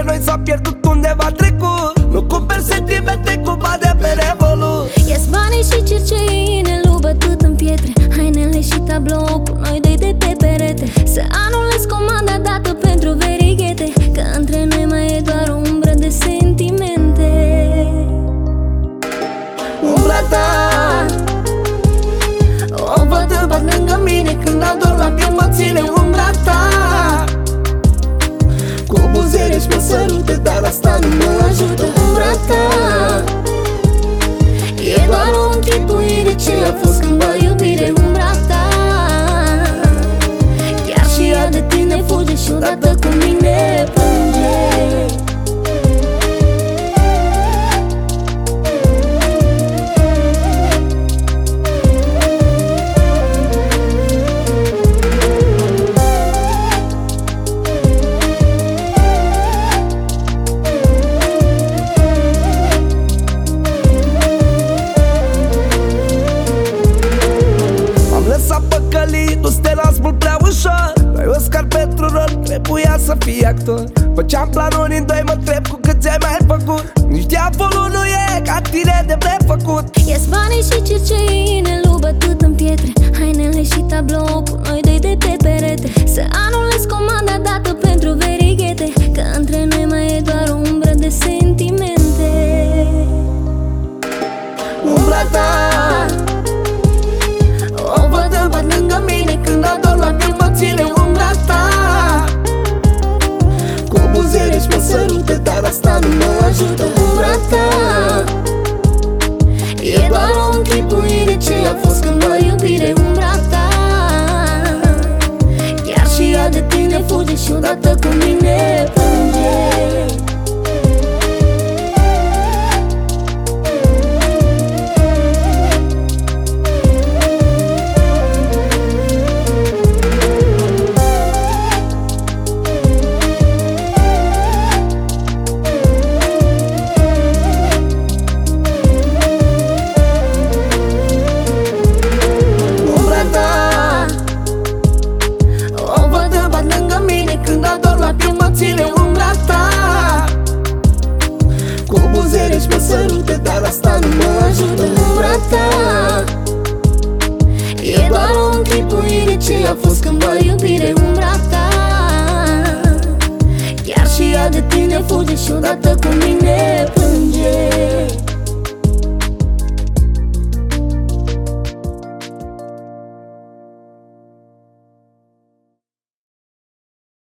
noi s-a pierdut undeva trecut. Nu cumperi sentimente cu bani de pe Revolut. Ies banii și cercei, inelul bătut în pietre, hainele și tablou cu noi doi de pe perete. Să anulez comanda dată pentru verighete, că între noi mai e doar o umbră de sentimente. Umbra ta o văd în pat lângă mine, când ador la piele mă ține umbra ta. Cu buze și mă sărute, dar asta nu mă ajută. Umbra ta E doar o închipuire ce a fost cândva iubire. Umbra ta chiar și ea de tine fuge și odată cu mine plânge. S-a păcălit, nu te las mult prea ușor. Noi Oscar pentru rol, trebuia să fii actor. Făceam planuri în doi, mă întreb cu câți ai mai făcut. Nici diavolul nu e ca tine de prefăcut. Ies banii și cercei, inelul bătut în pietre, hainele și tablou cu noi doi de pe perete. Să anulez comanda dată pentru verighete, că între noi mai e doar o umbră de sentimente. Umbra ta o văd în pat lângă mine, când ador la piele mă ține umbra ta. Cu buze și mă sărute, dar asta nu mă ajută. Umbra ta E doar o închipuire ce a fost cândva iubire. Umbra ta chiar și ea de tine fuge și odată cu mine plânge. Când ador la piele mă ține umbra ta. Cu buze și mă sărute, dar asta nu mă ajută. Umbra ta E doar o închipuire ce a fost cândva iubire. Umbra ta chiar și ea de tine fuge și odată cu mine plânge.